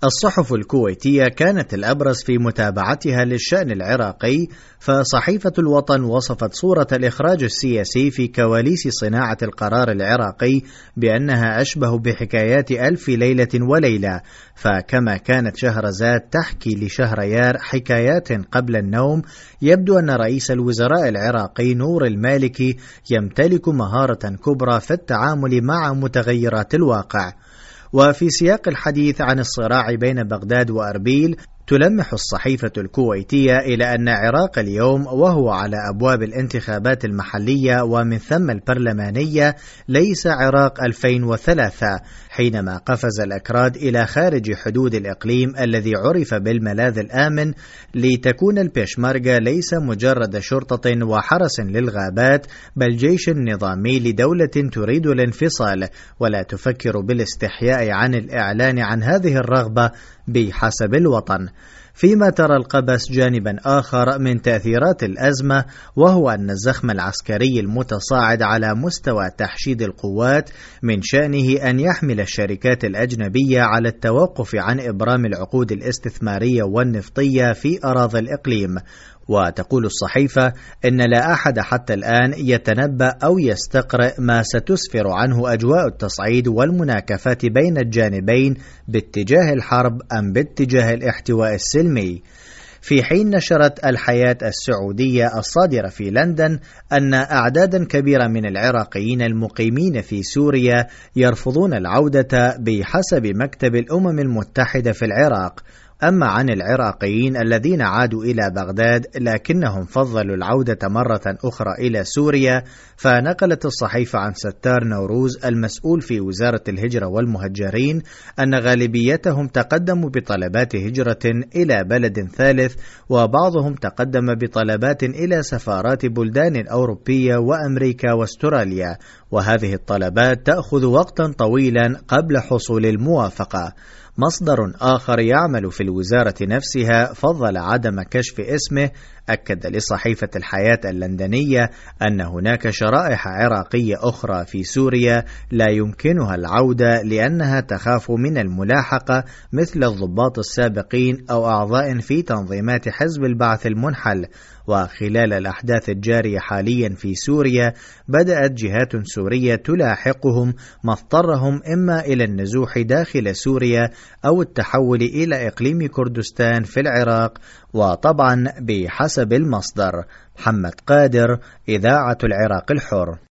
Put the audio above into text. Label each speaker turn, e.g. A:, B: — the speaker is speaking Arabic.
A: الصحف الكويتية كانت الأبرز في متابعتها للشأن العراقي، فصحيفة الوطن وصفت صورة الإخراج السياسي في كواليس صناعة القرار العراقي بأنها أشبه بحكايات ألف ليلة وليلة، فكما كانت شهرزاد تحكي لشهريار حكايات قبل النوم، يبدو أن رئيس الوزراء العراقي نور المالكي يمتلك مهارة كبرى في التعامل مع متغيرات الواقع. وفي سياق الحديث عن الصراع بين بغداد وأربيل، تلمح الصحيفة الكويتية إلى أن عراق اليوم وهو على أبواب الانتخابات المحلية ومن ثم البرلمانية ليس عراق 2003 حينما قفز الأكراد إلى خارج حدود الإقليم الذي عرف بالملاذ الآمن، لتكون البيشمركة ليس مجرد شرطة وحرس للغابات، بل جيش نظامي لدولة تريد الانفصال ولا تفكر بالاستحياء عن الإعلان عن هذه الرغبة بحسب الوطن. فيما ترى القبس جانبا آخر من تأثيرات الأزمة، وهو أن الزخم العسكري المتصاعد على مستوى تحشيد القوات من شأنه أن يحمل الشركات الأجنبية على التوقف عن إبرام العقود الاستثمارية والنفطية في أراضي الإقليم. وتقول الصحيفة إن لا أحد حتى الآن يتنبأ أو يستقرئ ما ستسفر عنه أجواء التصعيد والمناكفات بين الجانبين باتجاه الحرب أم باتجاه الاحتواء السلمي. في حين نشرت الحياة السعودية الصادرة في لندن أن أعدادا كبيرة من العراقيين المقيمين في سوريا يرفضون العودة بحسب مكتب الأمم المتحدة في العراق. أما عن العراقيين الذين عادوا إلى بغداد لكنهم فضلوا العودة مرة أخرى إلى سوريا، فنقلت الصحيفة عن ستار نوروز المسؤول في وزارة الهجرة والمهجرين أن غالبيتهم تقدموا بطلبات هجرة إلى بلد ثالث، وبعضهم تقدم بطلبات إلى سفارات بلدان أوروبية وأمريكا واستراليا، وهذه الطلبات تأخذ وقتا طويلا قبل حصول الموافقة. مصدر آخر يعمل في الوزارة نفسها فضل عدم كشف اسمه أكد لصحيفة الحياة اللندنية أن هناك شرائح عراقية أخرى في سوريا لا يمكنها العودة لأنها تخاف من الملاحقة، مثل الضباط السابقين أو أعضاء في تنظيمات حزب البعث المنحل. وخلال الأحداث الجارية حاليا في سوريا، بدأت جهات سورية تلاحقهم، ما اضطرهم إما إلى النزوح داخل سوريا أو التحول إلى إقليم كردستان في العراق، وطبعا بحسب المصدر. محمد قادر، إذاعة العراق الحر.